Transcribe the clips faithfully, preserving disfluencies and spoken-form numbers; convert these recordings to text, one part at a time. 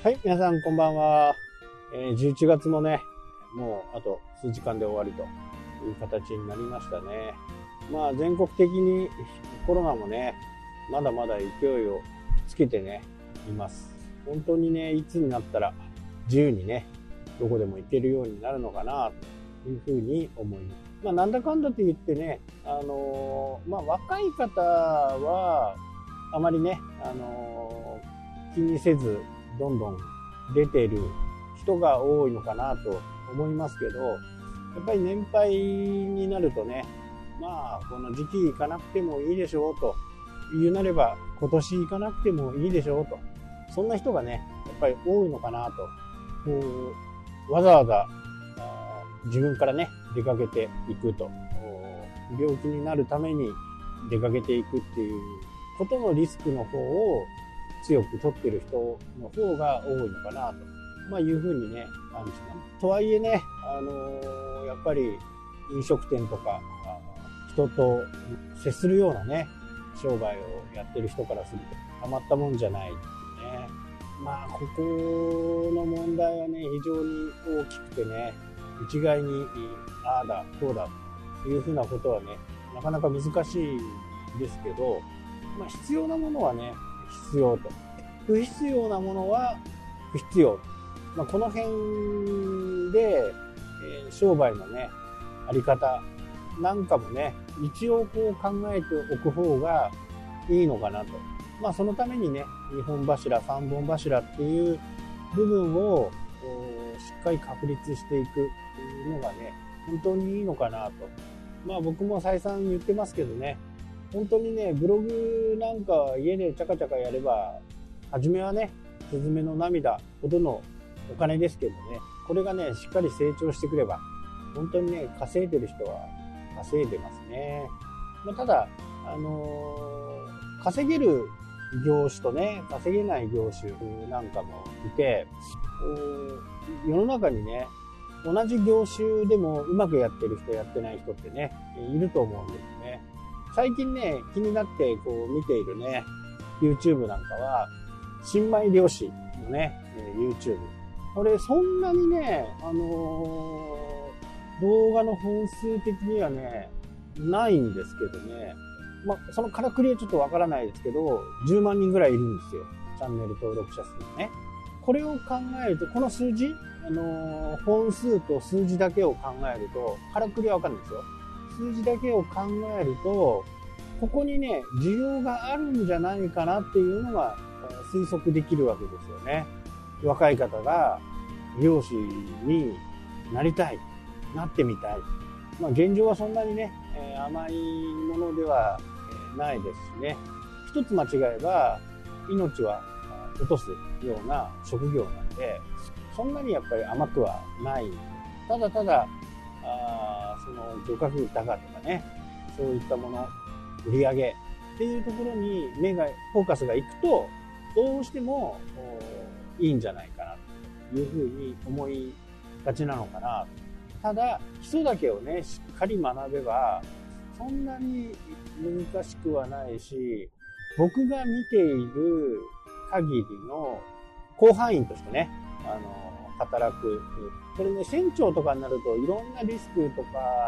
はい、皆さんこんばんは。えー、じゅういちがつもね、もうあと数時間で終わりという形になりましたね。まあ全国的にコロナもね、まだまだ勢いをつけてね、います。本当にね、いつになったら自由にね、どこでも行けるようになるのかなというふうに思います。まあなんだかんだと言ってね、あのー、まあ若い方はあまりね、あのー、気にせずどんどん出てる人が多いのかなと思いますけど、やっぱり年配になるとね、まあこの時期行かなくてもいいでしょうと言うなれば今年行かなくてもいいでしょうと、そんな人がねやっぱり多いのかなと。こうわざわざ自分からね出かけていくと、病気になるために出かけていくっていうことのリスクの方を強く取ってる人の方が多いのかなと、まあ、いうふうにね感じます。とはいえね、あのー、やっぱり飲食店とか人と接するようなね商売をやってる人からするとたまったもんじゃないね。まあここの問題はね非常に大きくてね、一概にああだこうだというふうなことはねなかなか難しいんですけど、まあ、必要なものはね必要と、不必要なものは不必要、まあ、この辺で、えー、商売のねあり方なんかもね一応こう考えておく方がいいのかなと。まあそのためにねにほん柱さんぼん柱っていう部分をしっかり確立していくっていうのがね本当にいいのかなと。まあ僕も再三言ってますけどね、本当にねブログなんか家でチャカチャカやれば初めはねスズメの涙ほどのお金ですけどね、これがねしっかり成長してくれば本当にね稼いでる人は稼いでますね。まあ、ただあのー、稼げる業種とね稼げない業種なんかもいて、世の中にね同じ業種でもうまくやってる人やってない人ってねいると思うんですね。最近ね気になってこう見ているね YouTube なんかは新米漁師のね YouTube、 これそんなにねあのー、動画の本数的にはねないんですけどね、まあそのからくりはちょっとわからないですけどじゅうまんにんぐらいいるんですよ、チャンネル登録者数ね。これを考えるとこの数字、あのー、本数と数字だけを考えるとからくりはわかるんですよ。数字だけを考えるとここにね需要があるんじゃないかなっていうのが推測できるわけですよね。若い方が漁師になりたい、なってみたい、まあ、現状はそんなにね、えー、甘いものではないですしね、一つ間違えば命は落とすような職業なんでそんなにやっぱり甘くはない。ただただあその漁獲高とかねそういったもの売り上げっていうところに目がフォーカスがいくとどうしてもいいんじゃないかなというふうに思いがちなのかな。ただ基礎だけをねしっかり学べばそんなに難しくはないし、僕が見ている限りの甲板員としてねあの働く、これね船長とかになるといろんなリスクとか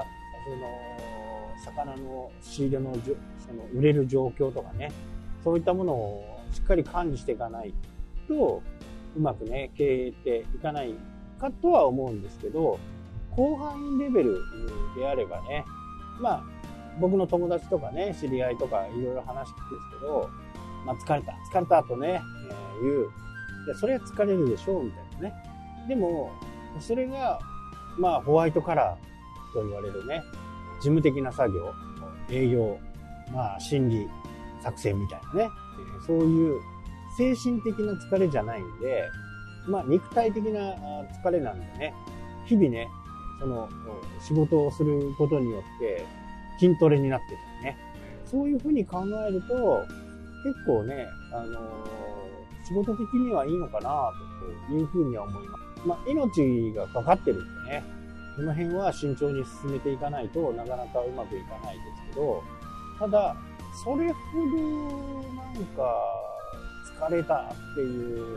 その魚の仕入れのその売れる状況とかねそういったものをしっかり管理していかないとうまくね経営っていかないかとは思うんですけど、甲板員レベルであればね、まあ僕の友達とかね知り合いとかいろいろ話聞くんですけど、まあ、疲れた疲れたとね、えー、言う。でそれは疲れるでしょうみたいなね。でもそれがまあホワイトカラーと言われるね事務的な作業、営業、まあ心理作戦みたいなね、そういう精神的な疲れじゃないんで、まあ肉体的な疲れなんでね、日々ねその仕事をすることによって筋トレになってるね。そういうふうに考えると結構ね、あのー、仕事的にはいいのかなというふうには思います。まあ命がかかってるんでね、この辺は慎重に進めていかないとなかなかうまくいかないですけど、ただそれほどなんか疲れたっていう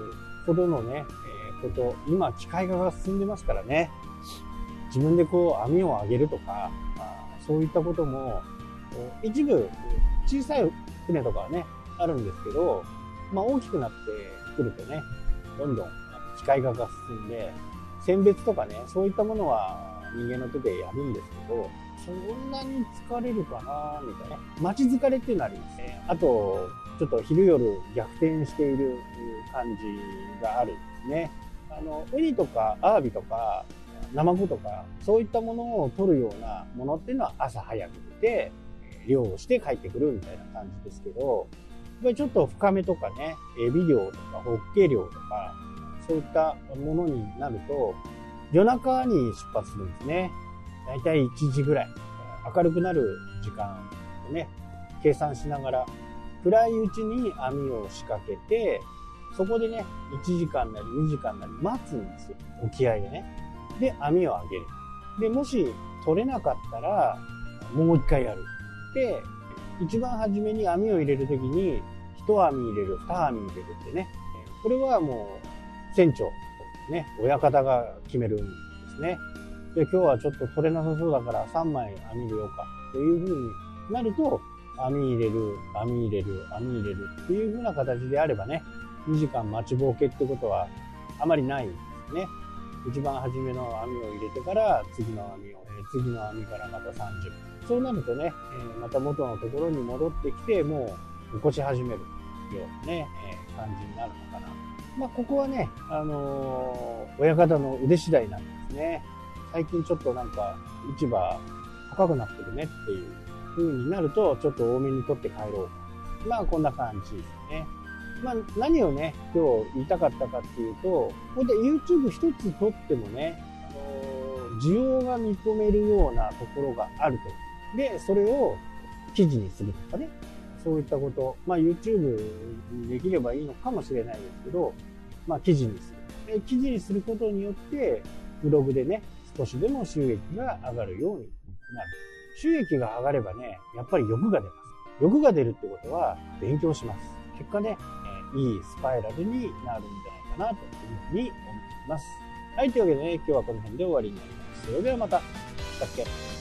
ぽどのね、えー、こと、今機械化が進んでますからね、自分でこう網を上げるとか、あそういったことも、一部小さい船とかはね、あるんですけど、まあ大きくなってくるとね、どんどん機械化が進んで、選別とかね、そういったものは人間の手でやるんですけど、そんなに疲れるかなみたいなね。待ち疲れっていうのはありますね。あと、ちょっと昼夜逆転している感じがあるんですね。あの、ウニとかアワビとか、ナマコとか、そういったものを取るようなものっていうのは朝早く出て、漁をして帰ってくるみたいな感じですけど、やっぱりちょっと深めとかね、エビ漁とかホッケ漁とか、そういったものになると、夜中に出発するんですね。だいたいいちじぐらい。明るくなる時間をね、計算しながら、暗いうちに網を仕掛けて、そこでね、いちじかんなりにじかんなり待つんですよ。沖合でね。で、網を上げる。で、もし取れなかったら、もう一回やる。で、一番初めに網を入れるときに、一網入れる、二網入れるってね。これはもう、船長、ね、親方が決めるんですね。で、今日はちょっと取れなさそうだからさんまい網入れようか。という風になると、網入れる、網入れる、網入れるっていう風な形であればね、にじかん待ちぼうけってことはあまりないんですね。一番初めの網を入れてから次の網を、えー、次の網からまたさんじゅっぷん。そうなるとね、えー、また元のところに戻ってきて、もう起こし始めるようなね、えー、感じになるのかな。まあ、ここはね、あのー、親方の腕次第なんですね。最近ちょっとなんか市場高くなってるねっていう風になると、ちょっと多めに取って帰ろう。まあこんな感じですね。まあ何をね、今日言いたかったかっていうと、ここで YouTube 一つ撮ってもね、あのー、需要が見込めるようなところがあると。で、それを記事にするとかね。そういったこと、まあ YouTube にできればいいのかもしれないですけど、まあ記事にする。で、記事にすることによって、ブログでね、少しでも収益が上がるようになる。収益が上がればね、やっぱり欲が出ます。欲が出るってことは勉強します。結果ね、えー、いいスパイラルになるんじゃないかなというふうに思います。はい、というわけでね、今日はこの辺で終わりになります。それではまた。したっけ